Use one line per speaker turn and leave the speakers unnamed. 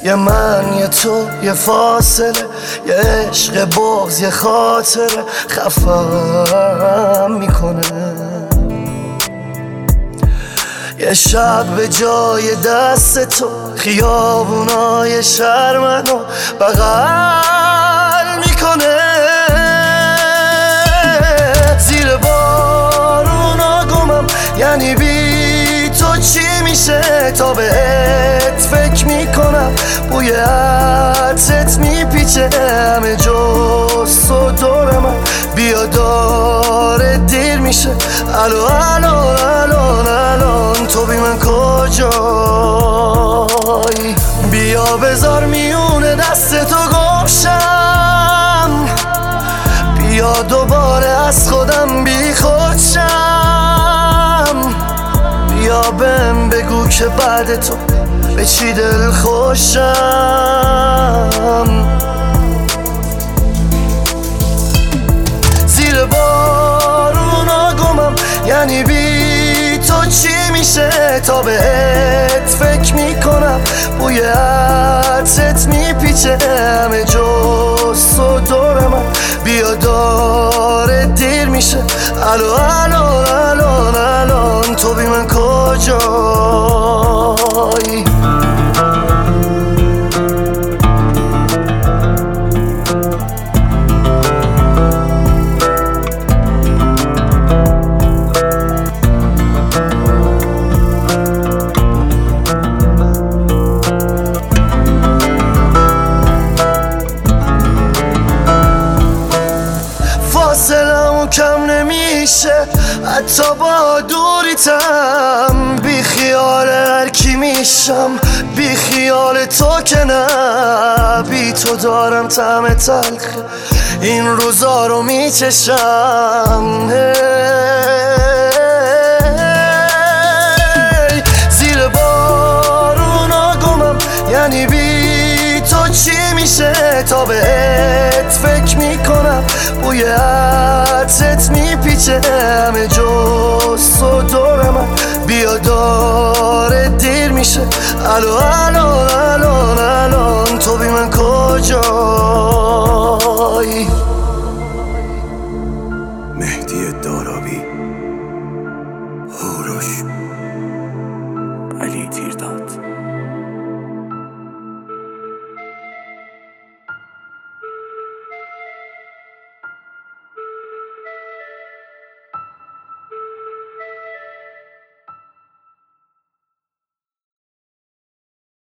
یه من یه تو یه فاصله، یه عشق بغض یه خاطره خفم میکنه. یه شب به جای دست تو خیابونای شهر منو بغل میکنه. زیر بارونا گمم، یعنی بی تو چی میشه؟ تا بهت فکر میکنم، بوی عطرت میپیچه همه جز تو دور من. بیا داره دیر میشه، الان تو بی من کجایی؟ بیا بذار میونه دست تو گمشم، بیا دوباره از خودم بی خودشم. بیا بهم بگو که بعد تو به چی دل خوشم. زیر بارونا گمم، یعنی بی تو چی میشه؟ تا بهت فکر میکنم، بوی عطرت میپیچه همه جز تو دور من. بیا داره دیر میشه، الان تو بی من کجایی؟ فاصلمون کم نمیشه حتی با دوریتم. بی خیال هر کی میشم، بی خیال تو که نه. بی تو دارم طعم تلخ این روزا رو میچشم. زیر بارونا گمم، یعنی بی تو چی میشه؟ تا بهت فکر میکنم، بوی عطرت میپیچه همه جز تو دور من. بیا داره دیر میشه، الان تو بی من کجایی؟
مهدی دارابی.